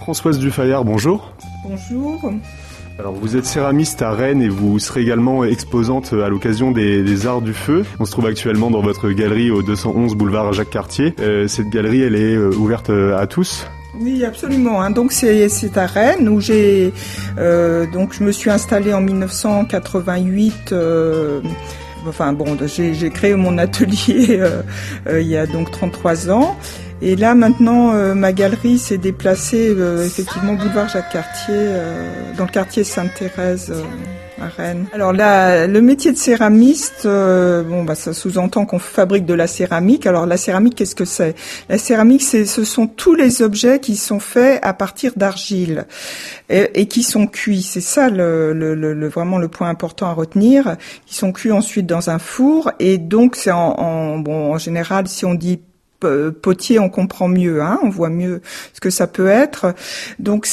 Françoise Dufayard, bonjour. Bonjour. Alors vous êtes céramiste à Rennes et vous serez également exposante à l'occasion des Arts du Feu. On se trouve actuellement dans votre galerie au 211 boulevard Jacques Cartier. Cette galerie, elle est ouverte à tous ? Oui, absolument. Donc c'est à Rennes où donc je me suis installée en 1988. J'ai créé mon atelier il y a donc 33 ans. Et là, maintenant, ma galerie s'est déplacée effectivement boulevard Jacques Cartier, dans le quartier Sainte-Thérèse à Rennes. Alors là, le métier de céramiste, ça sous-entend qu'on fabrique de la céramique. Alors la céramique, qu'est-ce que c'est ? La céramique, ce sont tous les objets qui sont faits à partir d'argile et qui sont cuits. C'est ça vraiment le point important à retenir. Qui sont cuits ensuite dans un four et donc c'est en général, si on dit potier, on comprend mieux, on voit mieux ce que ça peut être. Donc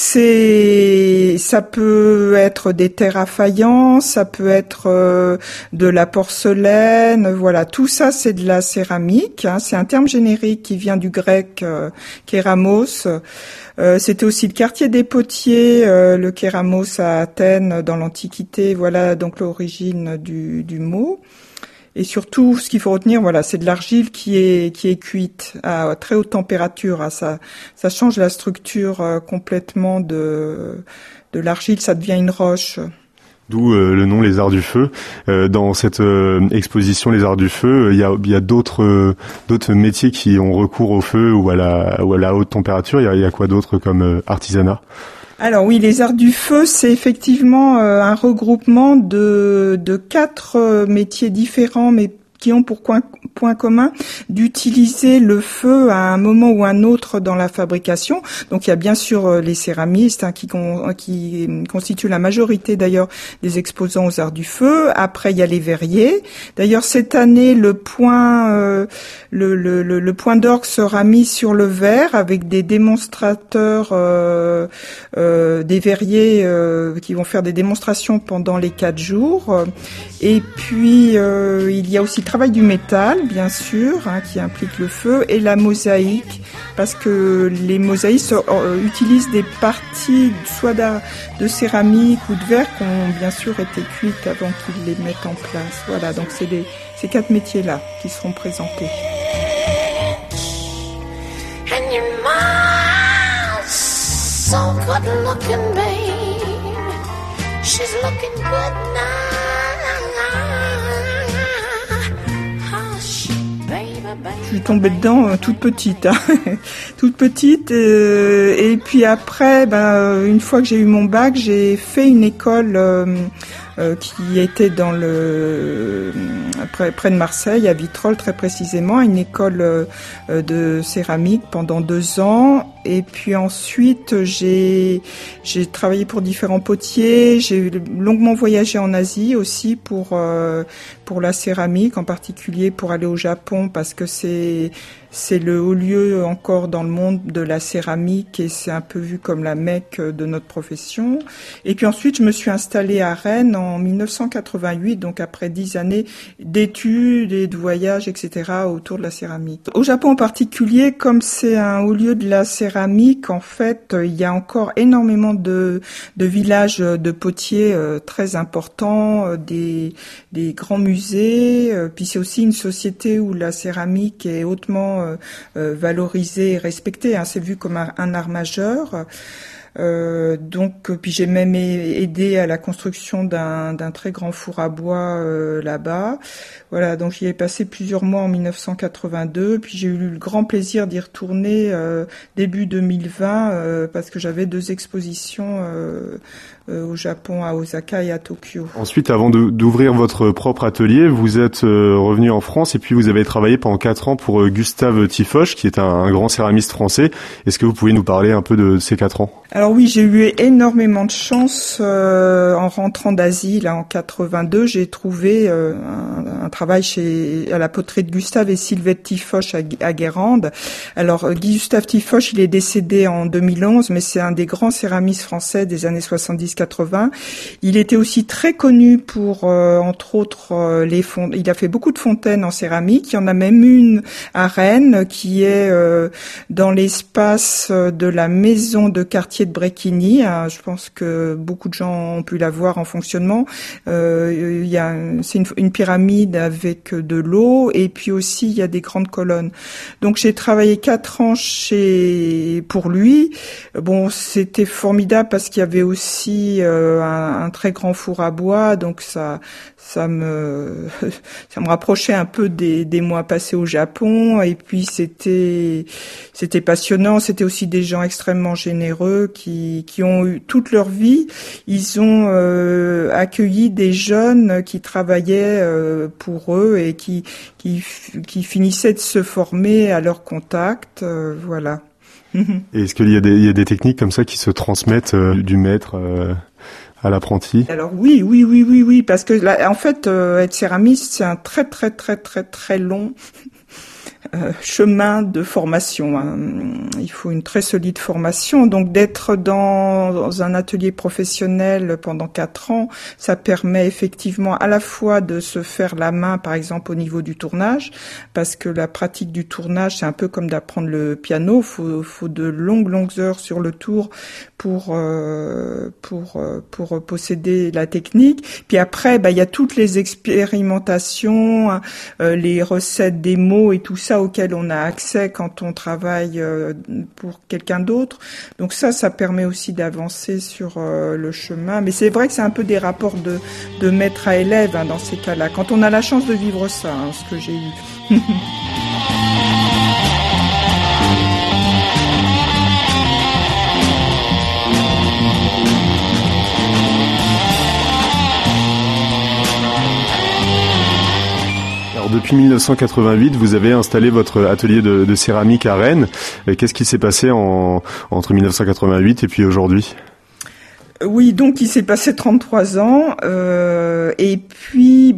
ça peut être des terres à faïence, ça peut être de la porcelaine, voilà, tout ça c'est de la céramique. C'est un terme générique qui vient du grec kéramos. C'était aussi le quartier des potiers, le kéramos à Athènes dans l'Antiquité. Voilà donc l'origine du mot. Et surtout, ce qu'il faut retenir, c'est de l'argile qui est cuite à très haute température. Ça change la structure complètement de l'argile, ça devient une roche. D'où le nom Les Arts du Feu. Dans cette exposition Les Arts du Feu, il y a d'autres métiers qui ont recours au feu ou à la haute température. Il y a quoi d'autre comme artisanat ? Alors oui, les Arts du Feu, c'est effectivement un regroupement de 4 métiers différents, mais qui ont pour point commun d'utiliser le feu à un moment ou un autre dans la fabrication. Donc il y a bien sûr les céramistes qui constituent la majorité d'ailleurs des exposants aux Arts du Feu. Après il y a les verriers. D'ailleurs cette année le point d'orgue sera mis sur le verre avec des démonstrateurs des verriers qui vont faire des démonstrations pendant les 4 jours. Et puis il y a aussi le travail du métal, bien sûr, qui implique le feu, et la mosaïque, parce que les mosaïques utilisent des parties soit de céramique ou de verre qui ont bien sûr été cuites avant qu'ils les mettent en place. Voilà, donc c'est ces 4 métiers-là qui seront présentés. And your mom's so good looking, babe. She's looking good now. Je suis tombée dedans toute petite, toute petite. Et puis après, une fois que j'ai eu mon bac, j'ai fait une école qui était près de Marseille, à Vitrolles très précisément, une école de céramique pendant 2 ans. Et puis ensuite, j'ai travaillé pour différents potiers. J'ai longuement voyagé en Asie aussi pour la céramique, en particulier pour aller au Japon, parce que c'est le haut lieu encore dans le monde de la céramique et c'est un peu vu comme la Mecque de notre profession. Et puis ensuite, je me suis installée à Rennes en 1988, donc après 10 années d'études et de voyages, etc. autour de la céramique. Au Japon en particulier, comme c'est un haut lieu de la céramique, en fait, il y a encore énormément de villages de potiers très importants, des grands musées. Puis c'est aussi une société où la céramique est hautement valorisé et respecté, c'est vu comme un art majeur. Puis j'ai même aidé à la construction d'un très grand four à bois là-bas. Voilà, donc j'y ai passé plusieurs mois en 1982, puis j'ai eu le grand plaisir d'y retourner début 2020 parce que j'avais 2 expositions au Japon, à Osaka et à Tokyo. Ensuite, avant d'ouvrir votre propre atelier, vous êtes revenu en France et puis vous avez travaillé pendant 4 ans pour Gustave Tiffoche, qui est un grand céramiste français. Est-ce que vous pouvez nous parler un peu de ces 4 ans ? Alors oui, j'ai eu énormément de chance en rentrant d'Asie, là en 82, j'ai trouvé un travaille à la poterie de Gustave et Sylvette Tifoche à Guérande. Alors, Gustave Tifoche, il est décédé en 2011, mais c'est un des grands céramistes français des années 70-80. Il était aussi très connu pour, entre autres, il a fait beaucoup de fontaines en céramique. Il y en a même une à Rennes qui est dans l'espace de la maison de quartier de Bréquigny. Je pense que beaucoup de gens ont pu la voir en fonctionnement. C'est une pyramide avec de l'eau et puis aussi il y a des grandes colonnes. Donc j'ai travaillé 4 ans pour lui. Bon, c'était formidable parce qu'il y avait aussi un très grand four à bois, donc ça me rapprochait un peu des mois passés au Japon. Et puis c'était passionnant. C'était aussi des gens extrêmement généreux qui ont eu toute leur vie. Ils ont accueilli des jeunes qui travaillaient pour eux et qui finissaient de se former à leur contact. Voilà. Et est-ce qu'il y a des techniques comme ça qui se transmettent du maître à l'apprenti? Alors oui, parce que là, en fait, être céramiste, c'est un très très très très très long chemin de formation. Il faut une très solide formation. Donc d'être dans un atelier professionnel pendant 4 ans, ça permet effectivement à la fois de se faire la main, par exemple au niveau du tournage, parce que la pratique du tournage, c'est un peu comme d'apprendre le piano. Faut de longues heures sur le tour pour posséder la technique. Puis après, il y a toutes les expérimentations, les recettes des mots et tout ça auxquels on a accès quand on travaille pour quelqu'un d'autre. Donc ça permet aussi d'avancer sur le chemin. Mais c'est vrai que c'est un peu des rapports de maître à élève dans ces cas-là. Quand on a la chance de vivre ça, ce que j'ai eu. Depuis 1988, vous avez installé votre atelier de céramique à Rennes. Qu'est-ce qui s'est passé entre 1988 et puis aujourd'hui ? Oui, donc il s'est passé 33 ans et puis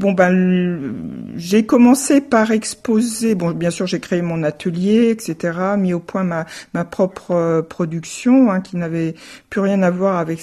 j'ai commencé par exposer. Bon, bien sûr, j'ai créé mon atelier, etc., mis au point ma propre production qui n'avait plus rien à voir avec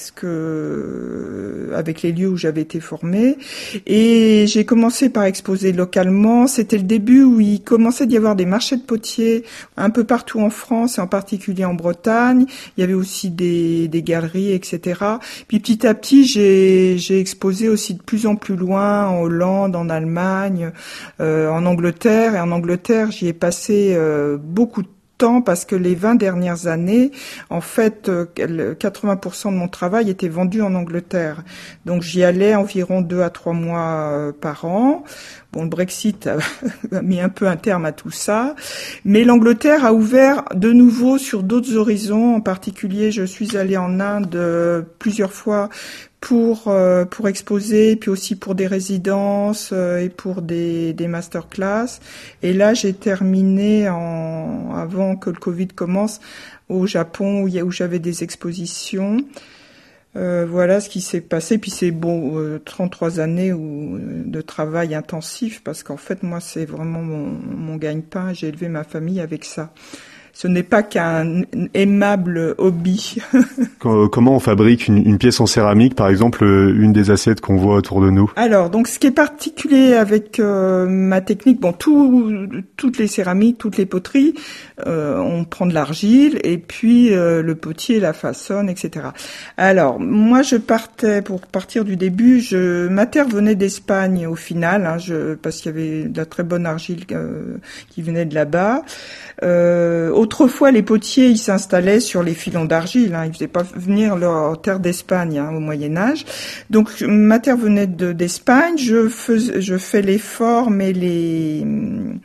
avec les lieux où j'avais été formée. Et j'ai commencé par exposer localement. C'était le début où il commençait d'y avoir des marchés de potiers un peu partout en France et en particulier en Bretagne. Il y avait aussi des galeries, etc. Puis petit à petit, j'ai exposé aussi de plus en plus loin, en Hollande, en Allemagne, en Angleterre. Et en Angleterre, j'y ai passé beaucoup de temps parce que les 20 dernières années, en fait, 80% de mon travail était vendu en Angleterre. Donc j'y allais environ 2 à 3 mois par an. Bon, le Brexit a mis un peu un terme à tout ça, mais l'Angleterre a ouvert de nouveau sur d'autres horizons. En particulier, je suis allée en Inde plusieurs fois pour exposer, puis aussi pour des résidences et pour des masterclass. Et là, j'ai terminé avant que le Covid commence au Japon où j'avais des expositions. Voilà ce qui s'est passé. Puis c'est 33 années de travail intensif parce qu'en fait, moi, c'est vraiment mon gagne-pain. J'ai élevé ma famille avec ça. Ce n'est pas qu'un aimable hobby. Comment on fabrique une pièce en céramique, par exemple, une des assiettes qu'on voit autour de nous? Alors, donc, ce qui est particulier avec ma technique, toutes les céramiques, toutes les poteries, on prend de l'argile et puis le potier la façonne, etc. Alors, moi, pour partir du début, ma terre venait d'Espagne au final, parce qu'il y avait de la très bonne argile qui venait de là-bas. Autrefois, les potiers, ils s'installaient sur les filons d'argile. Ils faisaient pas venir leur terre d'Espagne au Moyen Âge. Donc, ma terre venait d'Espagne. Je fais les formes et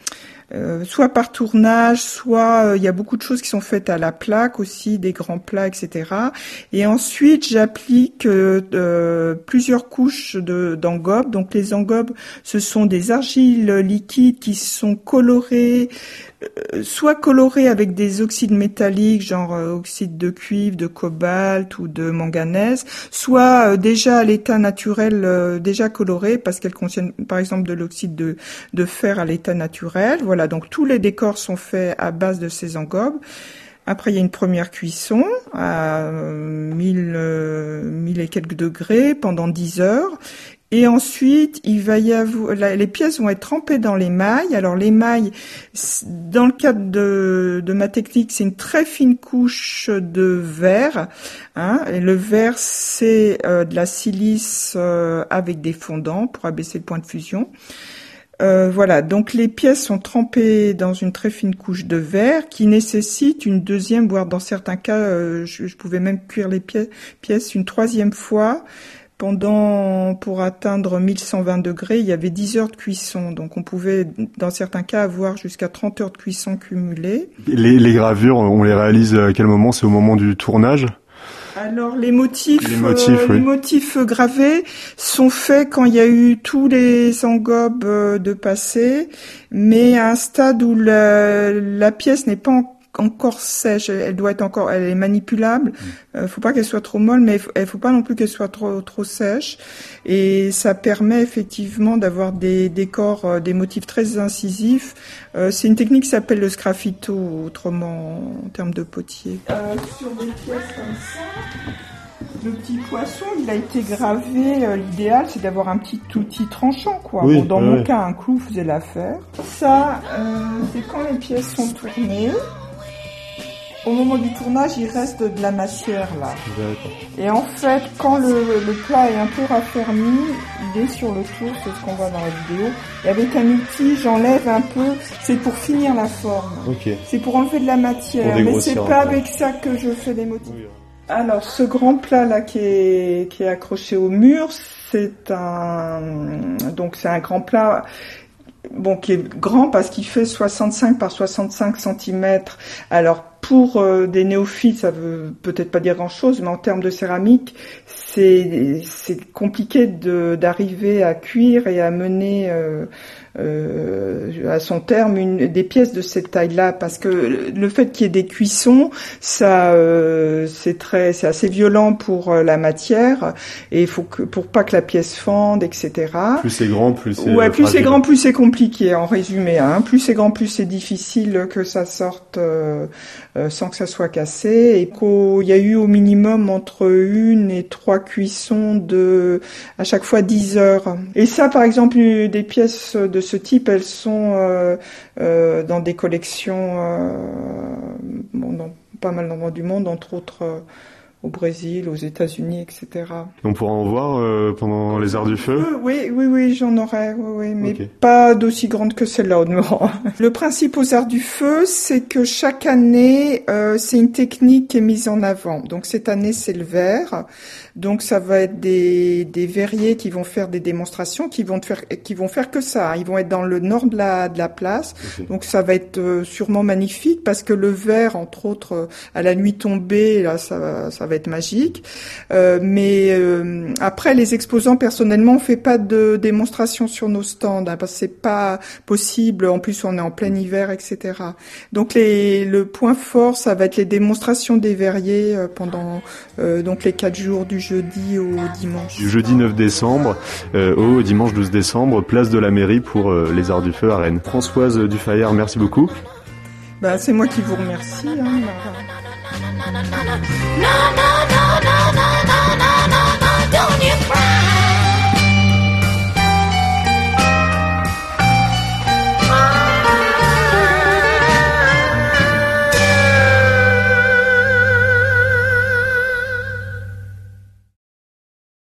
soit par tournage, soit il y a beaucoup de choses qui sont faites à la plaque aussi, des grands plats, etc. Et ensuite, j'applique plusieurs couches d'engobes. Donc les engobes, ce sont des argiles liquides qui sont colorées, soit colorées avec des oxydes métalliques, genre oxyde de cuivre, de cobalt ou de manganèse, soit déjà à l'état naturel, déjà colorées parce qu'elles contiennent par exemple de l'oxyde de fer à l'état naturel. Voilà, donc tous les décors sont faits à base de ces engobes. Après, il y a une première cuisson à 1000 et quelques degrés pendant 10 heures. Et ensuite, il va y avoir, les pièces vont être trempées dans l'émail. Alors l'émail, dans le cadre de ma technique, c'est une très fine couche de verre. Et le verre, c'est de la silice avec des fondants pour abaisser le point de fusion. Voilà, donc les pièces sont trempées dans une très fine couche de verre qui nécessite une deuxième, voire dans certains cas, je pouvais même cuire les pièces une troisième fois. Pour atteindre 1120 degrés, il y avait 10 heures de cuisson. Donc on pouvait, dans certains cas, avoir jusqu'à 30 heures de cuisson cumulées. Les gravures, on les réalise à quel moment? C'est au moment du tournage? Alors les motifs gravés sont faits quand il y a eu tous les engobes de passé, mais à un stade où la pièce n'est pas encore sèche, elle est manipulable. Faut pas qu'elle soit trop molle, mais il faut pas non plus qu'elle soit trop sèche. Et ça permet effectivement d'avoir des décors, des motifs très incisifs. C'est une technique qui s'appelle le sgraffito, autrement en termes de potier. Sur des pièces comme ça, le petit poisson, il a été gravé. L'idéal, c'est d'avoir un petit outil tranchant, quoi. Oui, dans mon cas, un clou faisait l'affaire. Ça, c'est quand les pièces sont tournées. Au moment du tournage, il reste de la matière là. D'accord. Et en fait, quand le plat est un peu raffermi, il est sur le tour, c'est ce qu'on voit dans la vidéo. Et avec un outil, j'enlève un peu, c'est pour finir la forme. Okay. C'est pour enlever de la matière, mais c'est pas avec ça que je fais les motifs. Oui. Alors, ce grand plat là qui est accroché au mur, c'est un grand plat. Bon, qui est grand parce qu'il fait 65 par 65 cm. Alors, pour des néophytes, ça veut peut-être pas dire grand-chose, mais en termes de céramique, c'est compliqué d'arriver à cuire et à mener à son terme des pièces de cette taille-là, parce que le fait qu'il y ait des cuissons, ça c'est assez violent pour la matière, et il faut pour pas que la pièce fende, etc. Plus c'est grand, plus c'est plus c'est grand, plus c'est compliqué, en résumé. Plus c'est grand, plus c'est difficile que ça sorte sans que ça soit cassé. Et il y a eu au minimum entre 1 et 3 cuissons à chaque fois 10 heures. Et ça, par exemple, des pièces de ce type, elles sont dans des collections dans pas mal d'endroits du monde, entre autres au Brésil, aux États-Unis, etc. On pourra en voir pendant les Arts du Feu? Oui, j'en aurai, mais okay. Pas d'aussi grande que celle-là, au demeurant. Le principe aux Arts du Feu, c'est que chaque année, c'est une technique qui est mise en avant. Donc cette année, c'est le verre. Donc ça va être des verriers qui vont faire des démonstrations, qui vont faire que ça. Ils vont être dans le nord de la place. Okay. Donc ça va être sûrement magnifique, parce que le verre, entre autres, à la nuit tombée, là, ça va être magique. Mais après, les exposants, personnellement, on fait pas de démonstration sur nos stands, parce que c'est pas possible. En plus, on est en plein hiver, etc. Donc le point fort, ça va être les démonstrations des verriers pendant donc les 4 jours du jeudi au dimanche. Du jeudi 9 décembre au dimanche 12 décembre, place de la mairie pour les Arts du Feu à Rennes. Françoise Dufayard, merci beaucoup. C'est moi qui vous remercie.